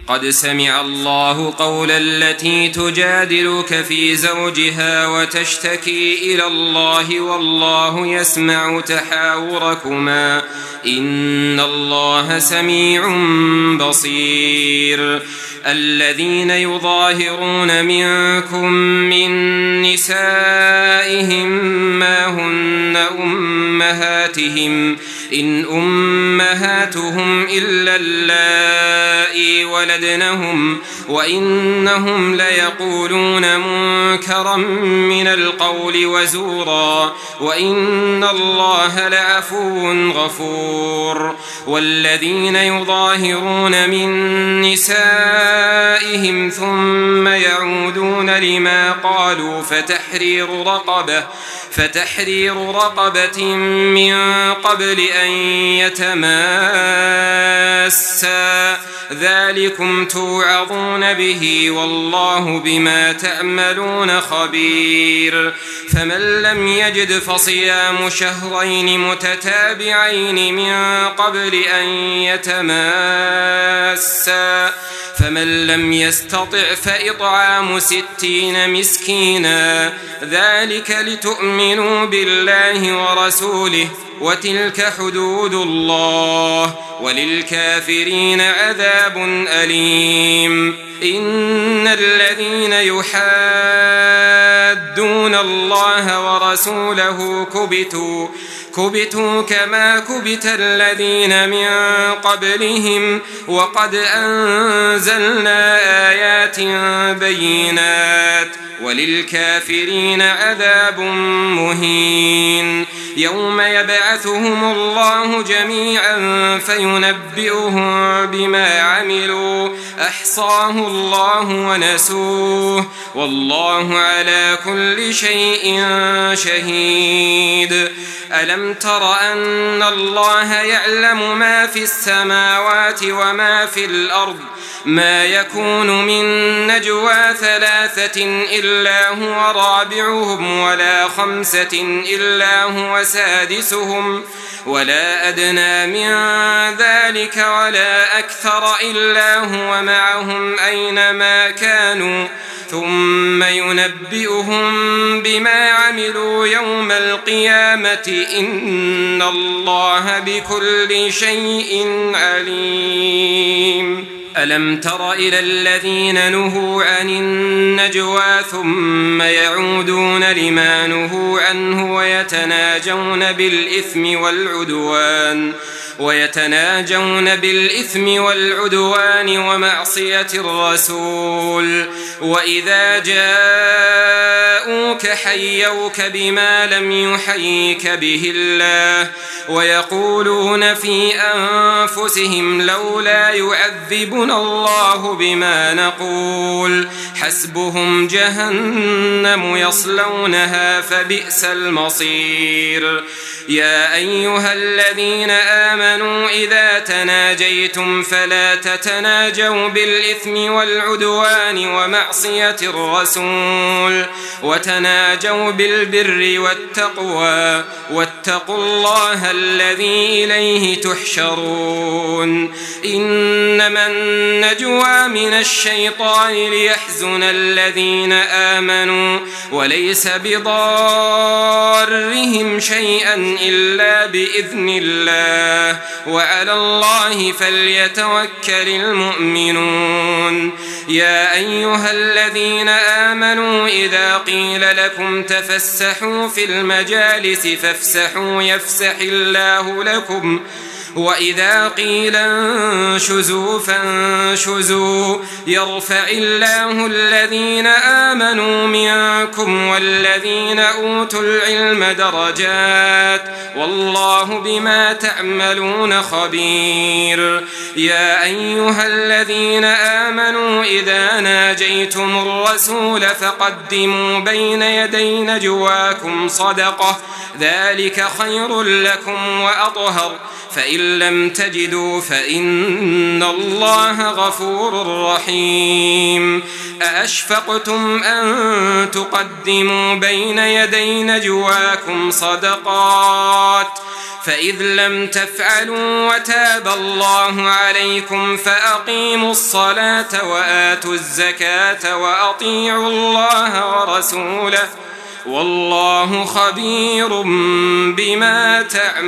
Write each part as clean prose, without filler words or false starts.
قد سمع الله قول التي تجادلك في زوجها وتشتكي إلى الله والله يسمع تحاوركما إن الله سميع بصير. الذين يظاهرون منكم من نسائهم ما هن أمهاتهم إن أمهاتهم إلا اللائي ولدنهم وإنهم ليقولون منكرا من القول وزورا وإن الله لعفو غفور. والذين يظاهرون من نسائهم ثم يعودون لما قالوا فتحرير رقبة من قبل أن يتماسا ذلكم توعظون به والله بما تعملون خبير. فمن لم يجد فصيام شهرين متتابعين من قبل أن يتماسا فمن لم يستطع فإطعام 60 مسكينا ذلك لتؤمنوا بالله ورسوله وتلك حدود الله وللكافرين عذاب أليم. إن الذين يحادون الله ورسوله كبتوا كما كبت الذين من قبلهم وقد أنزلنا آيات بينات وللكافرين عذاب مهين. يوم يبعثهم الله جميعا فينبئهم بما عملوا أحصاه الله ونسوه والله على كل شيء شهيد. ألم تر أن الله يعلم ما في السماوات وما في الأرض ما يكون من نجوى 3 إلا هو رابعهم ولا 5 إلا هو سادسهم ولا أدنى من ذلك ولا أكثر إلا هو معهم أينما كانوا ثم ينبئهم بما عملوا يوم القيامة إن الله بكل شيء عليم. ألم تر إلى الذين نهوا عن النجوى ثم يعودون لما نهوا عنه ويتناجون بالإثم والعدوان ومعصية الرسول وإذا جاءوك حيوك بما لم يحييك به الله ويقولون في أنفسهم لولا يعذبنا الله بما نقول حسبهم جهنم يصلونها فبئس المصير. يا أيها الذين آمنوا إذا تناجيتم فلا تتناجوا بالإثم والعدوان ومعصية الرسول وتناجوا بالبر والتقوى واتقوا الله الذي إليه تحشرون. إنما النجوى من الشيطان ليحزن الذين آمنوا وليس بضارهم شيئا إلا بإذن الله وعلى الله فليتوكل المؤمنون. يا أيها الذين آمنوا إذا قيل لكم تفسحوا في المجالس فافسحوا يفسح الله لكم وإذا قيل انشزوا فانشزوا يرفع الله الذين آمنوا منكم والذين أوتوا العلم درجات والله بما تعملون خبير. يا أيها الذين آمنوا آمنوا إذا ناجيتم الرسول فقدموا بين يدي نجواكم صدقة ذلك خير لكم وأطهر فإن لم تجدوا فإن الله غفور رحيم أأشفقتم أن تقدموا بين يدي نجواكم صدقات فإذ لم تفعلوا وتاب الله عليكم فأقيموا الصلاة وآتوا الزكاة وأطيعوا الله ورسوله والله خبير بما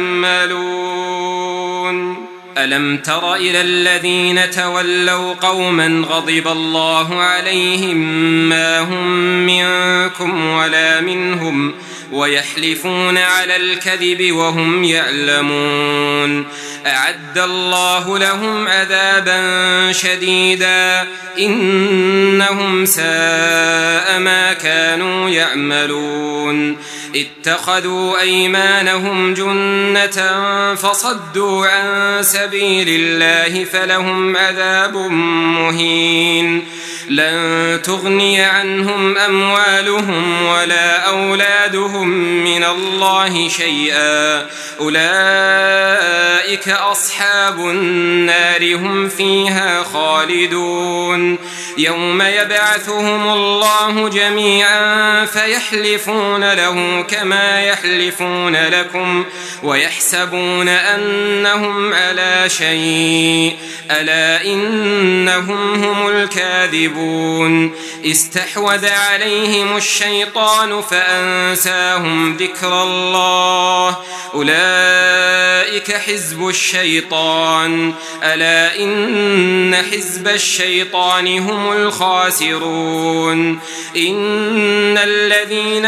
تعملون ألم تر إلى الذين تولوا قوما غضب الله عليهم ما هم منكم ولا منهم ويحلفون على الكذب وهم يعلمون أعد الله لهم عذابا شديدا إنهم ساء ما كانوا يعملون اتخذوا أيمانهم جنة فصدوا عن سبيل الله فلهم عذاب مهين لن تغني عنهم أموالهم ولا أولادهم من الله شيئا أولئك أصحاب النار هم فيها خالدون يوم يبعثهم الله جميعا فيحلفون له كما يحلفون لكم ويحسبون أنهم على شيء ألا إنهم هم الكاذبون استحوذ عليهم الشيطان فأنساهم ذكر الله أولئك حزب الشيطان ألا إن حزب الشيطان هم الخاسرون إن الذين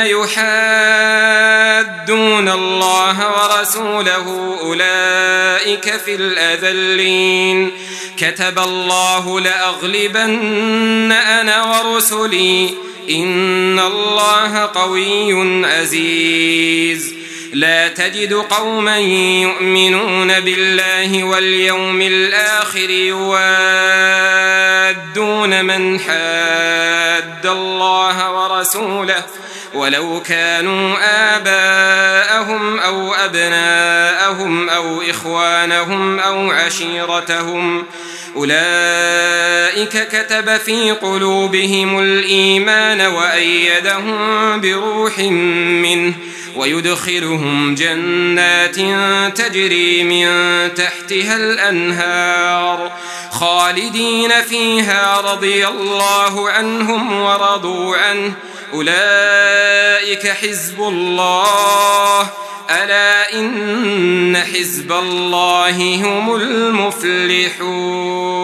يحادون الله ورسوله أولئك في الأذلين كتب الله لأغلبن أنا ورسلي إن الله قوي عزيز لا تجد قوما يؤمنون بالله واليوم الآخر يوادون من حاد الله ورسوله ولو كانوا آباءهم أو أبناءهم أو إخوانهم أو عشيرتهم أولئك كتب في قلوبهم الإيمان وأيدهم بروح منه ويدخلهم جنات تجري من تحتها الأنهار خالدين فيها رضي الله عنهم ورضوا عنه أولئك حزب الله ألا إن حزب الله هم المفلحون